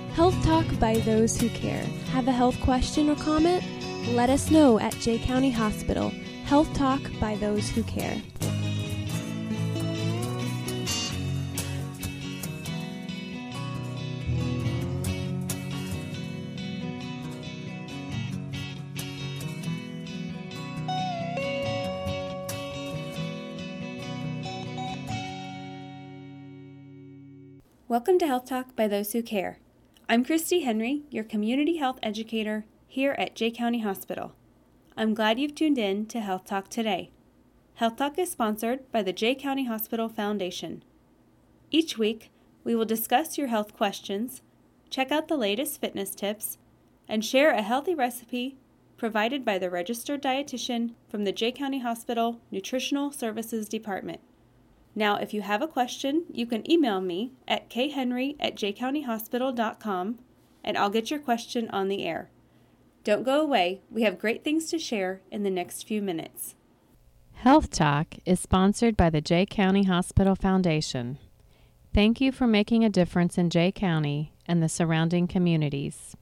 Health Talk by those who care. Have a health question or comment? Let us know at Jay County Hospital. Health Talk by those who care. Welcome to Health Talk by those who care. I'm Christy Henry, your community health educator here at Jay County Hospital. I'm glad you've tuned in to Health Talk today. Health Talk is sponsored by the Jay County Hospital Foundation. Each week, we will discuss your health questions, check out the latest fitness tips, and share a healthy recipe provided by the registered dietitian from the Jay County Hospital Nutritional Services Department. Now, if you have a question, you can email me at khenry@jaycountyhospital.com, and I'll get your question on the air. Don't go away. We have great things to share in the next few minutes. Health Talk is sponsored by the Jay County Hospital Foundation. Thank you for making a difference in Jay County and the surrounding communities.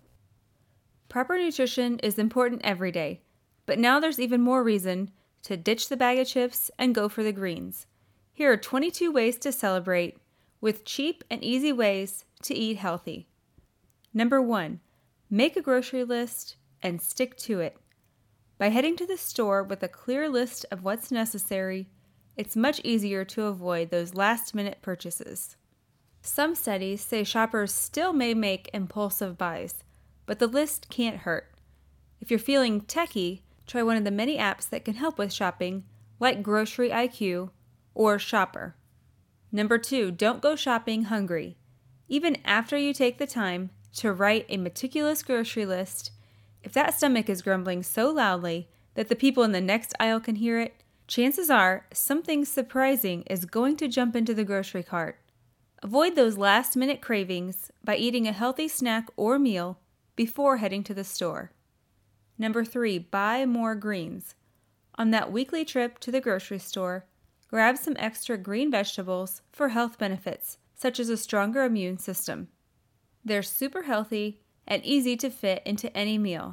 Proper nutrition is important every day, but now there's even more reason to ditch the bag of chips and go for the greens. Here are 22 ways to celebrate with cheap and easy ways to eat healthy. Number 1, make a grocery list and stick to it. By heading to the store with a clear list of what's necessary, it's much easier to avoid those last-minute purchases. Some studies say shoppers still may make impulsive buys, but the list can't hurt. If you're feeling techie, try one of the many apps that can help with shopping, like Grocery IQ or Shopper. Number 2, don't go shopping hungry. Even after you take the time to write a meticulous grocery list, if that stomach is grumbling so loudly that the people in the next aisle can hear it, chances are something surprising is going to jump into the grocery cart. Avoid those last-minute cravings by eating a healthy snack or meal before heading to the store. Number 3, buy more greens. On that weekly trip to the grocery store, grab some extra green vegetables for health benefits, such as a stronger immune system. They're super healthy and easy to fit into any meal.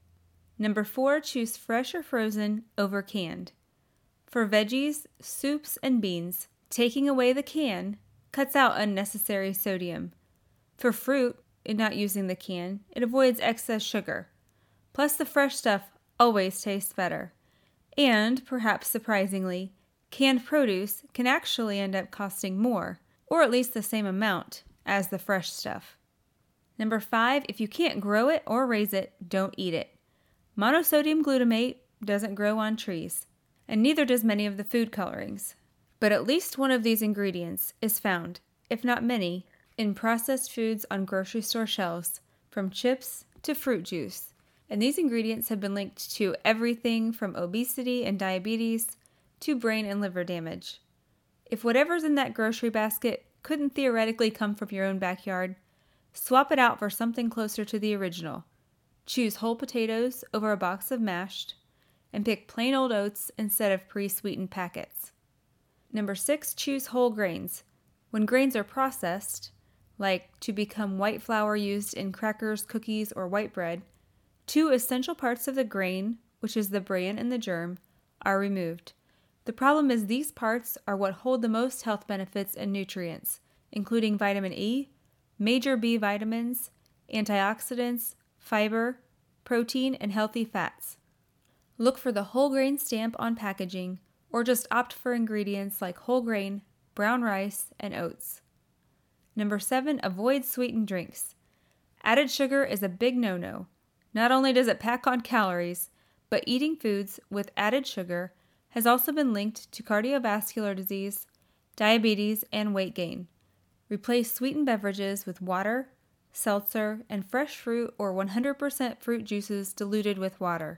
Number 4, choose fresh or frozen over canned. For veggies, soups, and beans, taking away the can cuts out unnecessary sodium. For fruit, in not using the can, it avoids excess sugar. Plus, the fresh stuff always tastes better. And, perhaps surprisingly, canned produce can actually end up costing more, or at least the same amount, as the fresh stuff. Number 5, if you can't grow it or raise it, don't eat it. Monosodium glutamate doesn't grow on trees, and neither does many of the food colorings. But at least one of these ingredients is found, if not many, in processed foods on grocery store shelves, from chips to fruit juice. And these ingredients have been linked to everything from obesity and diabetes to brain and liver damage. If whatever's in that grocery basket couldn't theoretically come from your own backyard, swap it out for something closer to the original. Choose whole potatoes over a box of mashed, and pick plain old oats instead of pre-sweetened packets. Number 6, choose whole grains. When grains are processed, like to become white flour used in crackers, cookies, or white bread, 2 essential parts of the grain, which is the bran and the germ, are removed. The problem is these parts are what hold the most health benefits and nutrients, including vitamin E, major B vitamins, antioxidants, fiber, protein, and healthy fats. Look for the whole grain stamp on packaging, or just opt for ingredients like whole grain, brown rice, and oats. Number 7, avoid sweetened drinks. Added sugar is a big no-no. Not only does it pack on calories, but eating foods with added sugar has also been linked to cardiovascular disease, diabetes, and weight gain. Replace sweetened beverages with water, seltzer, and fresh fruit or 100% fruit juices diluted with water.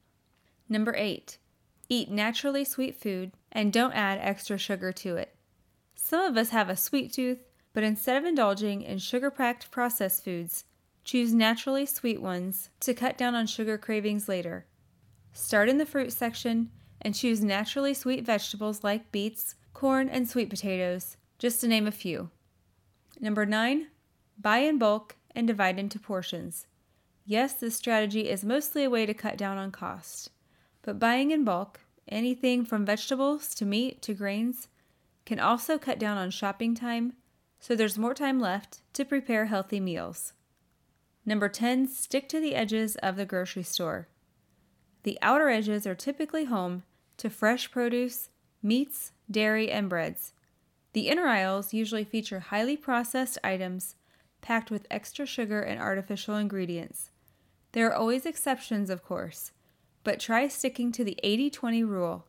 Number 8, eat naturally sweet food and don't add extra sugar to it. Some of us have a sweet tooth, but instead of indulging in sugar-packed processed foods, choose naturally sweet ones to cut down on sugar cravings later. Start in the fruit section and choose naturally sweet vegetables like beets, corn, and sweet potatoes, just to name a few. Number 9, buy in bulk and divide into portions. Yes, this strategy is mostly a way to cut down on cost, but buying in bulk, anything from vegetables to meat to grains, can also cut down on shopping time, so there's more time left to prepare healthy meals. Number 10, stick to the edges of the grocery store. The outer edges are typically home to fresh produce, meats, dairy, and breads. The inner aisles usually feature highly processed items packed with extra sugar and artificial ingredients. There are always exceptions, of course, but try sticking to the 80-20 rule.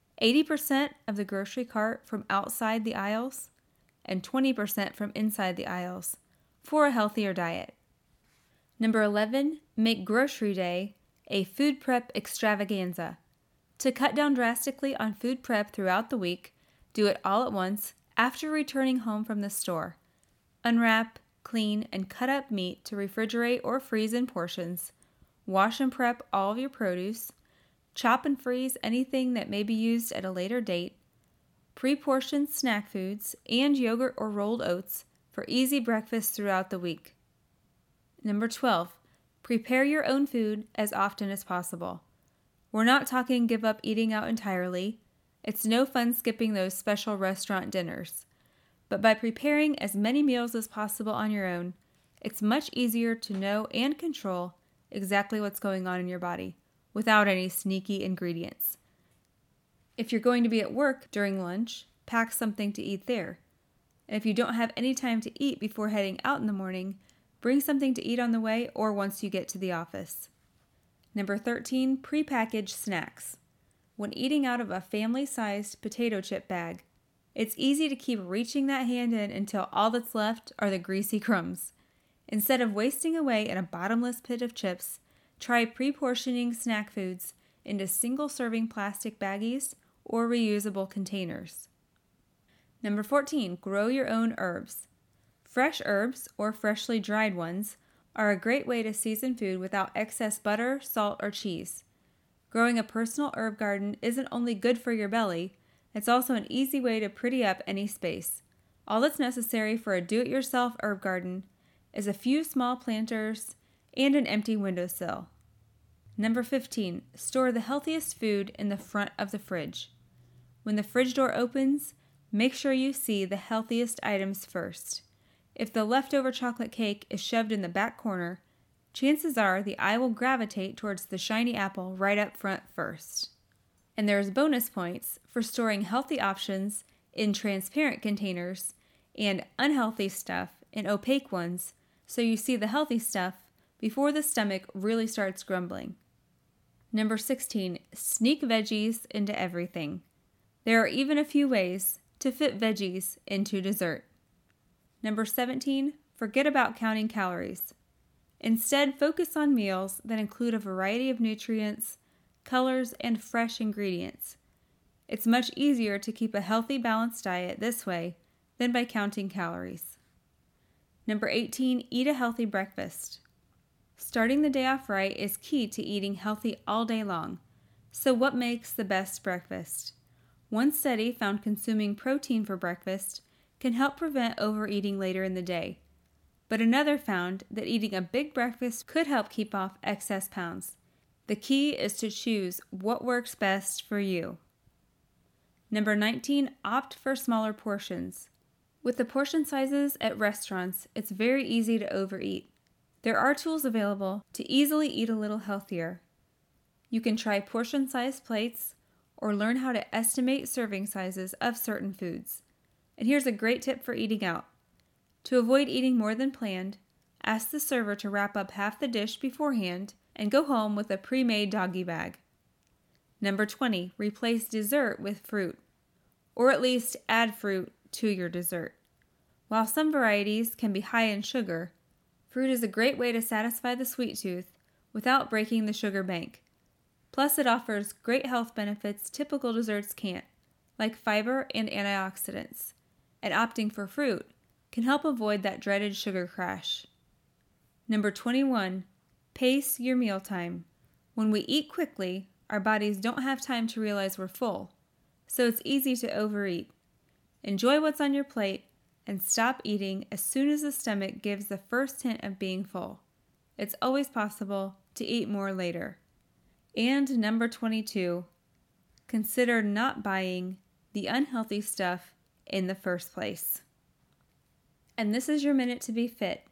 80% of the grocery cart from outside the aisles and 20% from inside the aisles for a healthier diet. Number 11, make Grocery Day a food prep extravaganza. To cut down drastically on food prep throughout the week, do it all at once after returning home from the store. Unwrap, clean, and cut up meat to refrigerate or freeze in portions. Wash and prep all of your produce. Chop and freeze anything that may be used at a later date. Pre-portion snack foods and yogurt or rolled oats for easy breakfast throughout the week. Number 12, prepare your own food as often as possible. We're not talking give up eating out entirely. It's no fun skipping those special restaurant dinners. But by preparing as many meals as possible on your own, it's much easier to know and control exactly what's going on in your body without any sneaky ingredients. If you're going to be at work during lunch, pack something to eat there. And if you don't have any time to eat before heading out in the morning, bring something to eat on the way or once you get to the office. Number 13, prepackaged snacks. When eating out of a family-sized potato chip bag, it's easy to keep reaching that hand in until all that's left are the greasy crumbs. Instead of wasting away in a bottomless pit of chips, try pre-portioning snack foods into single-serving plastic baggies or reusable containers. Number 14, grow your own herbs. Fresh herbs, or freshly dried ones, are a great way to season food without excess butter, salt, or cheese. Growing a personal herb garden isn't only good for your belly, it's also an easy way to pretty up any space. All that's necessary for a do-it-yourself herb garden is a few small planters and an empty windowsill. Number 15, store the healthiest food in the front of the fridge. When the fridge door opens, make sure you see the healthiest items first. If the leftover chocolate cake is shoved in the back corner, chances are the eye will gravitate towards the shiny apple right up front first. And there's bonus points for storing healthy options in transparent containers and unhealthy stuff in opaque ones, so you see the healthy stuff before the stomach really starts grumbling. Number 16, sneak veggies into everything. There are even a few ways to fit veggies into dessert. Number 17, forget about counting calories. Instead, focus on meals that include a variety of nutrients, colors, and fresh ingredients. It's much easier to keep a healthy, balanced diet this way than by counting calories. Number 18, eat a healthy breakfast. Starting the day off right is key to eating healthy all day long. So what makes the best breakfast? One study found consuming protein for breakfast can help prevent overeating later in the day. But another found that eating a big breakfast could help keep off excess pounds. The key is to choose what works best for you. Number 19, opt for smaller portions. With the portion sizes at restaurants, it's very easy to overeat. There are tools available to easily eat a little healthier. You can try portion-sized plates or learn how to estimate serving sizes of certain foods. And here's a great tip for eating out. To avoid eating more than planned, ask the server to wrap up half the dish beforehand and go home with a pre-made doggy bag. Number 20, replace dessert with fruit, or at least add fruit to your dessert. While some varieties can be high in sugar, fruit is a great way to satisfy the sweet tooth without breaking the sugar bank. Plus, it offers great health benefits typical desserts can't, like fiber and antioxidants. And opting for fruit can help avoid that dreaded sugar crash. Number 21, pace your mealtime. When we eat quickly, our bodies don't have time to realize we're full, so it's easy to overeat. Enjoy what's on your plate and stop eating as soon as the stomach gives the first hint of being full. It's always possible to eat more later. And number 22, consider not buying the unhealthy stuff in the first place. And this is your minute to be fit.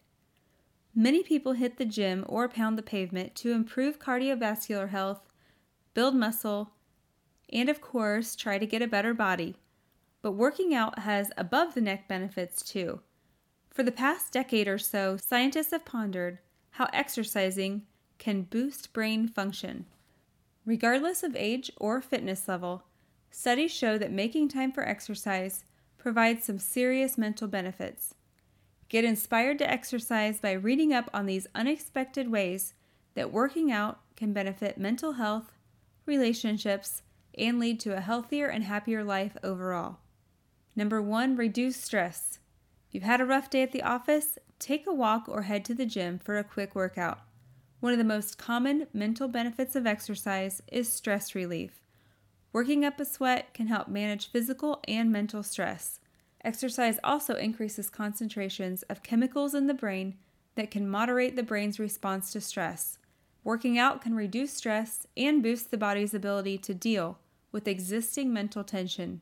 Many people hit the gym or pound the pavement to improve cardiovascular health, build muscle, and of course, try to get a better body. But working out has above-the-neck benefits too. For the past decade or so, scientists have pondered how exercising can boost brain function. Regardless of age or fitness level, studies show that making time for exercise provides some serious mental benefits. Get inspired to exercise by reading up on these unexpected ways that working out can benefit mental health, relationships, and lead to a healthier and happier life overall. Number 1, reduce stress. If you've had a rough day at the office, take a walk or head to the gym for a quick workout. One of the most common mental benefits of exercise is stress relief. Working up a sweat can help manage physical and mental stress. Exercise also increases concentrations of chemicals in the brain that can moderate the brain's response to stress. Working out can reduce stress and boost the body's ability to deal with existing mental tension.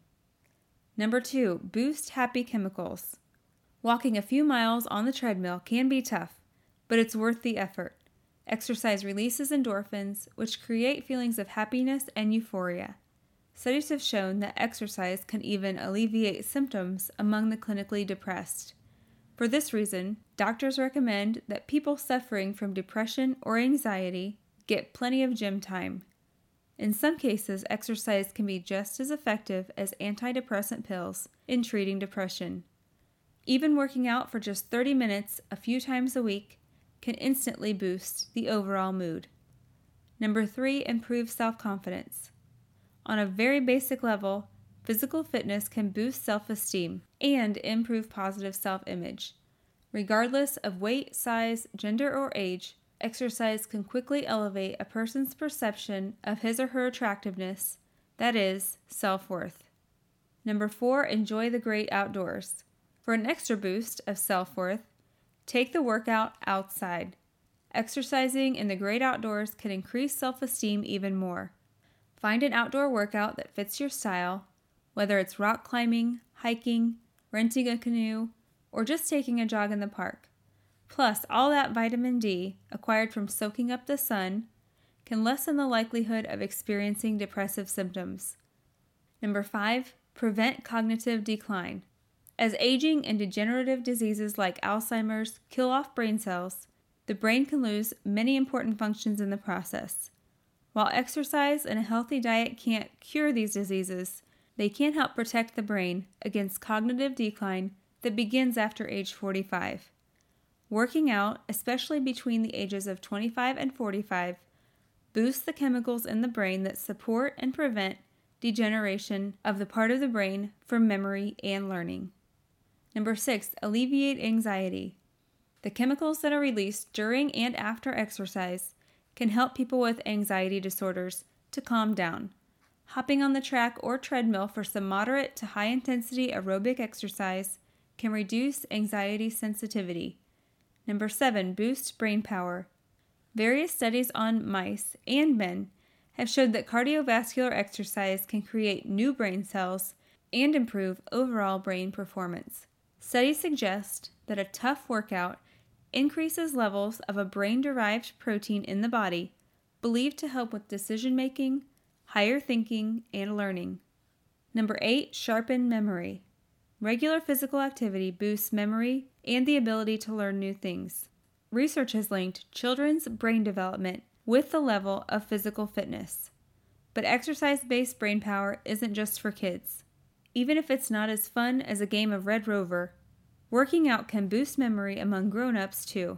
Number 2, boost happy chemicals. Walking a few miles on the treadmill can be tough, but it's worth the effort. Exercise releases endorphins, which create feelings of happiness and euphoria. Studies have shown that exercise can even alleviate symptoms among the clinically depressed. For this reason, doctors recommend that people suffering from depression or anxiety get plenty of gym time. In some cases, exercise can be just as effective as antidepressant pills in treating depression. Even working out for just 30 minutes a few times a week can instantly boost the overall mood. Number 3, improve self-confidence. On a very basic level, physical fitness can boost self-esteem and improve positive self-image. Regardless of weight, size, gender, or age, exercise can quickly elevate a person's perception of his or her attractiveness, that is, self-worth. Number 4, enjoy the great outdoors. For an extra boost of self-worth, take the workout outside. Exercising in the great outdoors can increase self-esteem even more. Find an outdoor workout that fits your style, whether it's rock climbing, hiking, renting a canoe, or just taking a jog in the park. Plus, all that vitamin D, acquired from soaking up the sun, can lessen the likelihood of experiencing depressive symptoms. Number 5, prevent cognitive decline. As aging and degenerative diseases like Alzheimer's kill off brain cells, the brain can lose many important functions in the process. While exercise and a healthy diet can't cure these diseases, they can help protect the brain against cognitive decline that begins after age 45. Working out, especially between the ages of 25 and 45, boosts the chemicals in the brain that support and prevent degeneration of the part of the brain for memory and learning. Number 6, alleviate anxiety. The chemicals that are released during and after exercise can help people with anxiety disorders to calm down. Hopping on the track or treadmill for some moderate to high-intensity aerobic exercise can reduce anxiety sensitivity. Number 7, boost brain power. Various studies on mice and men have showed that cardiovascular exercise can create new brain cells and improve overall brain performance. Studies suggest that a tough workout increases levels of a brain-derived protein in the body believed to help with decision-making, higher thinking, and learning. Number 8, sharpen memory. Regular physical activity boosts memory and the ability to learn new things. Research has linked children's brain development with the level of physical fitness. But exercise-based brain power isn't just for kids. Even if it's not as fun as a game of Red Rover, working out can boost memory among grown-ups too.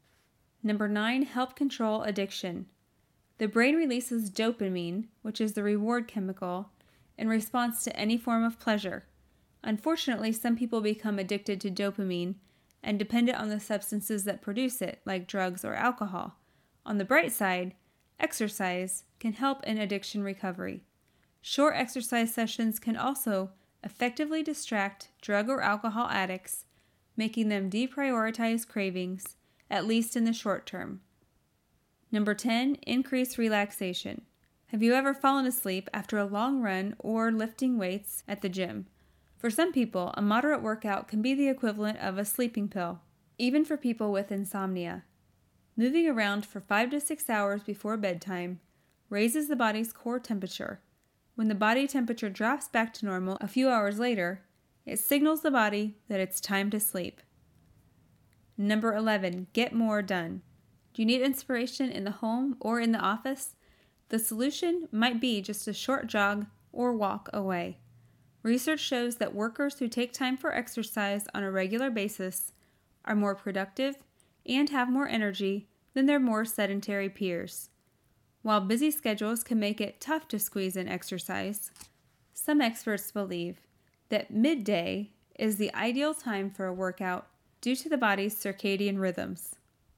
Number 9, help control addiction. The brain releases dopamine, which is the reward chemical, in response to any form of pleasure. Unfortunately, some people become addicted to dopamine and dependent on the substances that produce it, like drugs or alcohol. On the bright side, exercise can help in addiction recovery. Short exercise sessions can also effectively distract drug or alcohol addicts, making them deprioritize cravings, at least in the short term. Number 10, increase relaxation. Have you ever fallen asleep after a long run or lifting weights at the gym? For some people, a moderate workout can be the equivalent of a sleeping pill, even for people with insomnia. Moving around for 5 to 6 hours before bedtime raises the body's core temperature. When the body temperature drops back to normal a few hours later, it signals the body that it's time to sleep. Number 11, get more done. Do you need inspiration in the home or in the office? The solution might be just a short jog or walk away. Research shows that workers who take time for exercise on a regular basis are more productive and have more energy than their more sedentary peers. While busy schedules can make it tough to squeeze in exercise, some experts believe that midday is the ideal time for a workout due to the body's circadian rhythms.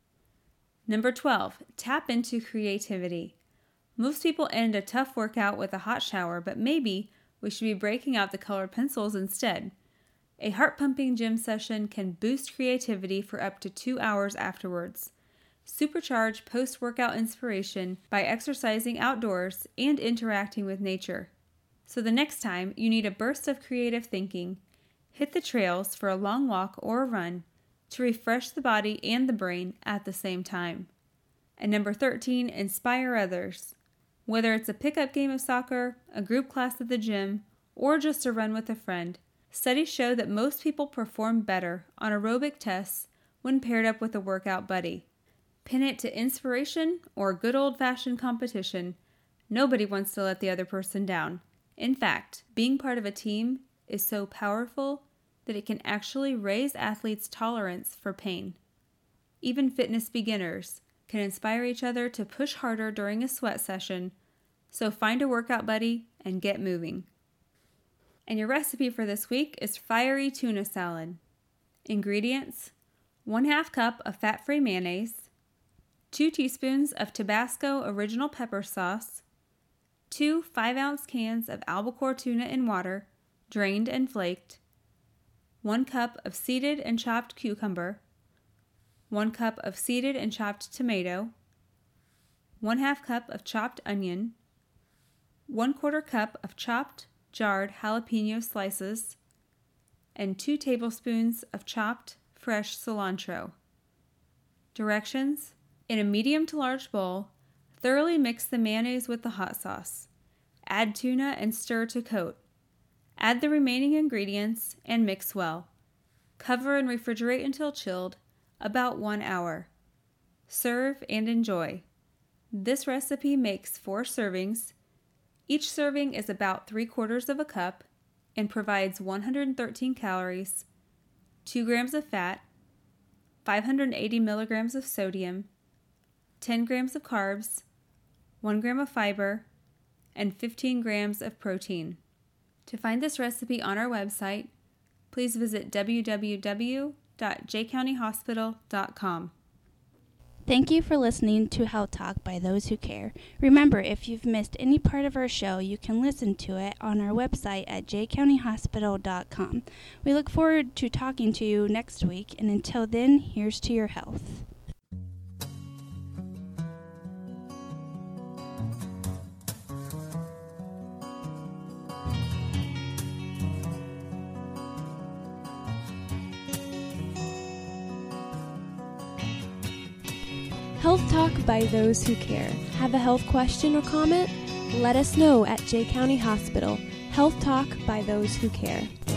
Number 12, tap into creativity. Most people end a tough workout with a hot shower, but maybe we should be breaking out the colored pencils instead. A heart-pumping gym session can boost creativity for up to 2 hours afterwards. Supercharge post-workout inspiration by exercising outdoors and interacting with nature. So the next time you need a burst of creative thinking, hit the trails for a long walk or a run to refresh the body and the brain at the same time. And number 13, inspire others. Whether it's a pickup game of soccer, a group class at the gym, or just a run with a friend, studies show that most people perform better on aerobic tests when paired up with a workout buddy. Pin it to inspiration or good old-fashioned competition. Nobody wants to let the other person down. In fact, being part of a team is so powerful that it can actually raise athletes' tolerance for pain. Even fitness beginners can inspire each other to push harder during a sweat session, so find a workout buddy and get moving. And your recipe for this week is fiery tuna salad. Ingredients: 1/2 cup of fat-free mayonnaise, 2 teaspoons of Tabasco original pepper sauce, 2 5-ounce cans of albacore tuna in water, drained and flaked, 1 cup of seeded and chopped cucumber, 1 cup of seeded and chopped tomato, 1/2 cup of chopped onion, 1/4 cup of chopped jarred jalapeno slices, and 2 tablespoons of chopped fresh cilantro. Directions: in a medium to large bowl, thoroughly mix the mayonnaise with the hot sauce. Add tuna and stir to coat. Add the remaining ingredients and mix well. Cover and refrigerate until chilled, about 1 hour. Serve and enjoy. This recipe makes 4 servings. Each serving is about 3/4 of a cup and provides 113 calories, 2 grams of fat, 580 milligrams of sodium, 10 grams of carbs, 1 gram of fiber, and 15 grams of protein. To find this recipe on our website, please visit www.jcountyhospital.com. Thank you for listening to Health Talk by Those Who Care. Remember, if you've missed any part of our show, you can listen to it on our website at jcountyhospital.com. We look forward to talking to you next week, and until then, here's to your health. Health Talk by Those Who Care. Have a health question or comment? Let us know at Jay County Hospital. Health Talk by Those Who Care.